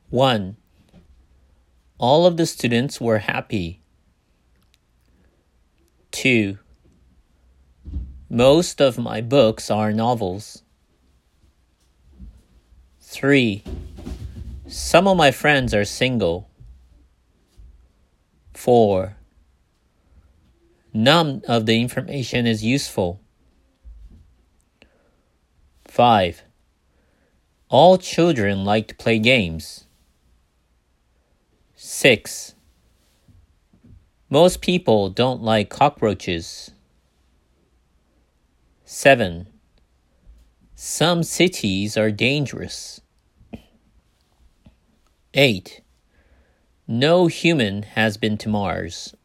1. All of the students were happy. 2. Most of my books are novels. 3. Some of my friends are single. 4. None of the information is useful. 5. All children like to play games. 6. Most people don't like cockroaches. 7. Some cities are dangerous. 8. No human has been to Mars.